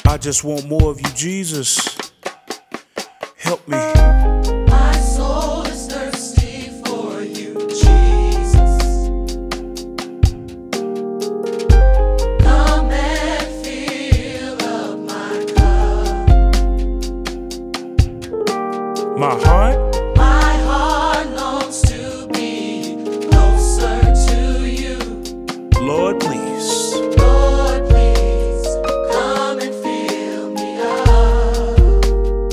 I just want more of you, Jesus. Help me. My soul is thirsty for you, Jesus. Come and fill up my cup. My heart longs to be closer to you. Lord, please. Lord, please come and fill me up.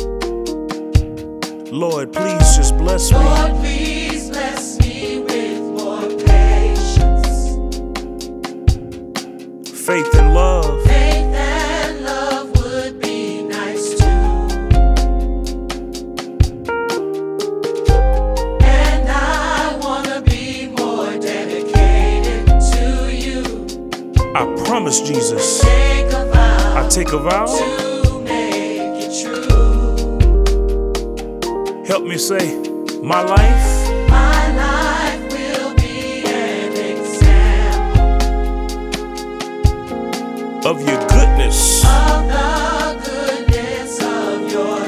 Lord, please just bless me. Lord, please bless me with more patience. Faith and love. Faith and love would be nice too. And I wanna be more dedicated to you. I promise, Jesus. Take a vow. I take a vow. To make it true. Help me say, my life My life will be an example of your goodness. of the goodness of your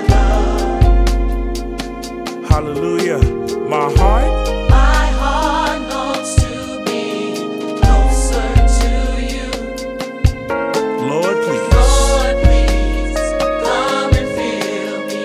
love. Hallelujah. My heart longs to be closer to you. Lord, please. Lord, please come and fill me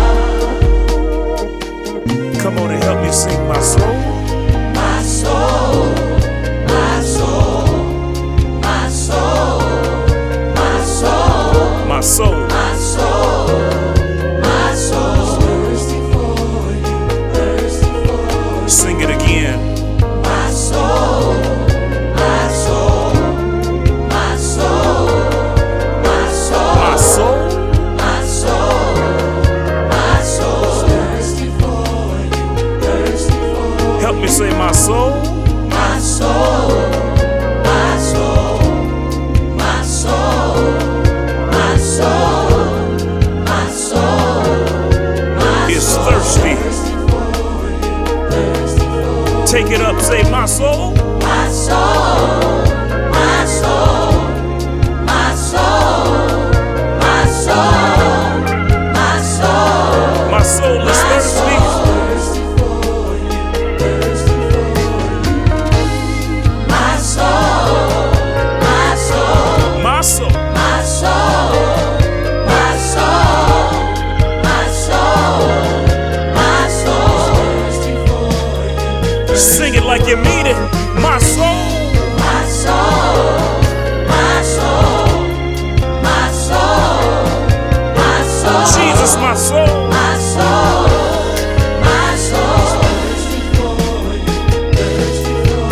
up. Come on and help me sing my soul. My soul, my soul, my soul, my soul, My soul. my soul, my soul is thirsty for you, thirsty for you. Sing it again. My soul, my soul, my soul, my soul, My soul. my soul, my soul is thirsty for you, thirsty for you. Help me say my soul. My soul, my soul, my soul, my soul, my soul, my Is soul thirsty. thirsty for you, thirsty for you. Take it up, say my soul. My soul, my soul, my soul, my soul, my soul, My soul is my thirsty. soul thirsty for you, thirsty for you. My soul, my soul, My soul. my soul, my soul, my soul, my soul thirsty for you. Sing it like you mean it. My soul. My soul, my soul, my soul, my soul. Jesus, my soul. My soul, my soul thirsty for you, thirsty for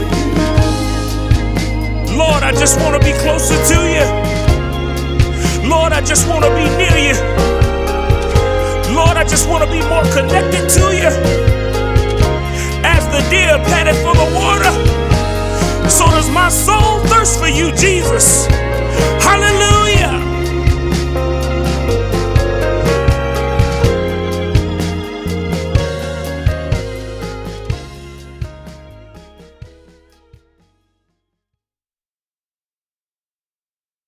you. Lord, I just want to be closer to you. Lord, I just want to be near you. Lord, I just want to be more connected to you. As the deer panteth for the water, so does my soul thirst for you, Jesus.